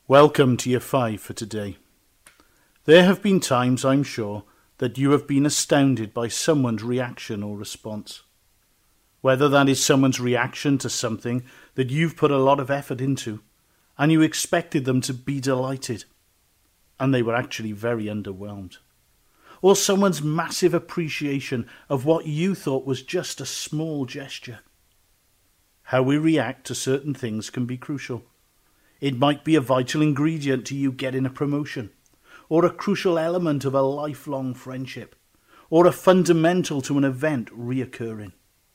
Welcome to your 5 for today. There have been times, I'm sure, that you have been astounded by someone's reaction or response. Whether that is someone's reaction to something that you've put a lot of effort into, and you expected them to be delighted, and they were actually very underwhelmed. Or someone's massive appreciation of what you thought was just a small gesture. How we react to certain things can be crucial. It might be a vital ingredient to you getting a promotion, or a crucial element of a lifelong friendship, or a fundamental to an event reoccurring.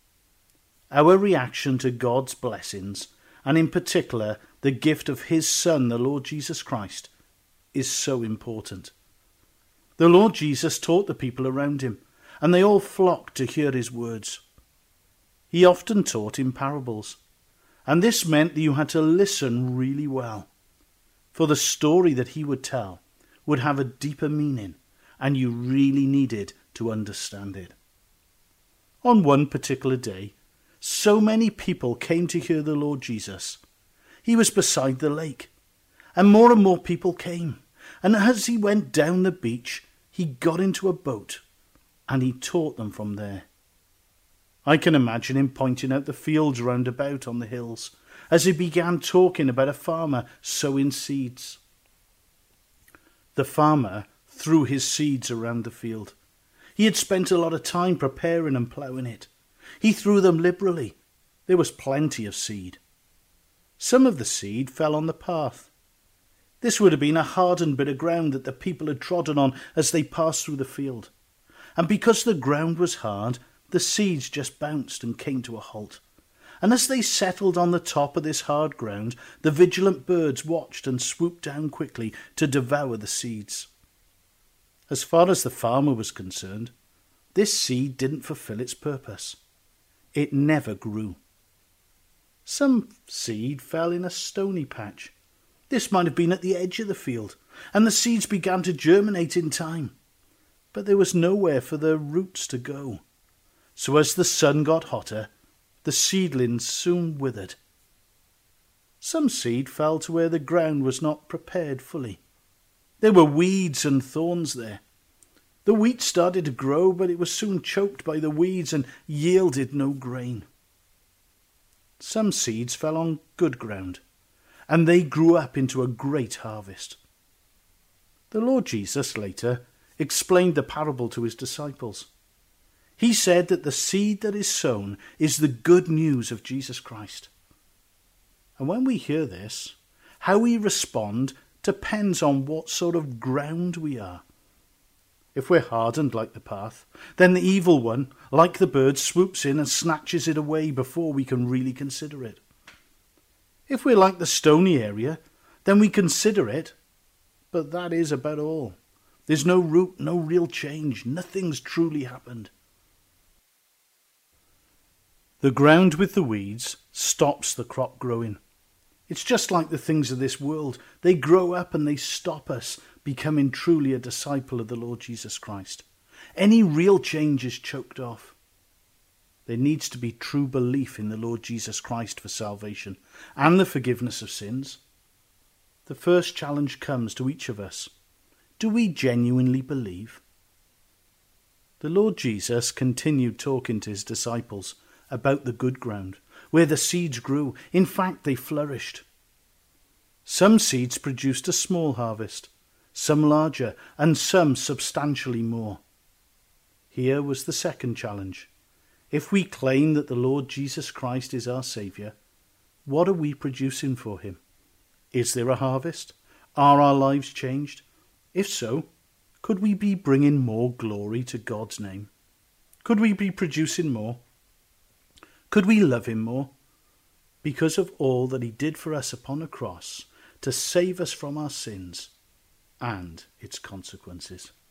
Our reaction to God's blessings, and in particular the gift of His Son, the Lord Jesus Christ, is so important. The Lord Jesus taught the people around Him, and they all flocked to hear His words. He often taught in parables, and this meant that you had to listen really well, for the story that He would tell would have a deeper meaning, and you really needed to understand it. On one particular day, so many people came to hear the Lord Jesus. He was beside the lake, and more people came, and as He went down the beach, He got into a boat, and He taught them from there. I can imagine Him pointing out the fields round about on the hills as He began talking about a farmer sowing seeds. The farmer threw his seeds around the field. He had spent a lot of time preparing and ploughing it. He threw them liberally. There was plenty of seed. Some of the seed fell on the path. This would have been a hardened bit of ground that the people had trodden on as they passed through the field. And because the ground was hard, the seeds just bounced and came to a halt. And as they settled on the top of this hard ground, the vigilant birds watched and swooped down quickly to devour the seeds. As far as the farmer was concerned, this seed didn't fulfill its purpose. It never grew. Some seed fell in a stony patch. This might have been at the edge of the field, and the seeds began to germinate in time. But there was nowhere for their roots to go. So as the sun got hotter, the seedlings soon withered. Some seed fell to where the ground was not prepared fully. There were weeds and thorns there. The wheat started to grow, but it was soon choked by the weeds and yielded no grain. Some seeds fell on good ground, and they grew up into a great harvest. The Lord Jesus later explained the parable to His disciples. He said that the seed that is sown is the good news of Jesus Christ. And when we hear this, how we respond depends on what sort of ground we are. If we're hardened like the path, then the evil one, like the bird, swoops in and snatches it away before we can really consider it. If we're like the stony area, then we consider it, but that is about all. There's no root, no real change, nothing's truly happened. The ground with the weeds stops the crop growing. It's just like the things of this world. They grow up and they stop us becoming truly a disciple of the Lord Jesus Christ. Any real change is choked off. There needs to be true belief in the Lord Jesus Christ for salvation and the forgiveness of sins. The first challenge comes to each of us. Do we genuinely believe? The Lord Jesus continued talking to His disciples about the good ground, where the seeds grew. In fact, they flourished. Some seeds produced a small harvest, some larger, and some substantially more. Here was the second challenge. If we claim that the Lord Jesus Christ is our Saviour, what are we producing for Him? Is there a harvest? Are our lives changed? If so, could we be bringing more glory to God's name? Could we be producing more? Could we love Him more? Because of all that He did for us upon a cross to save us from our sins and its consequences.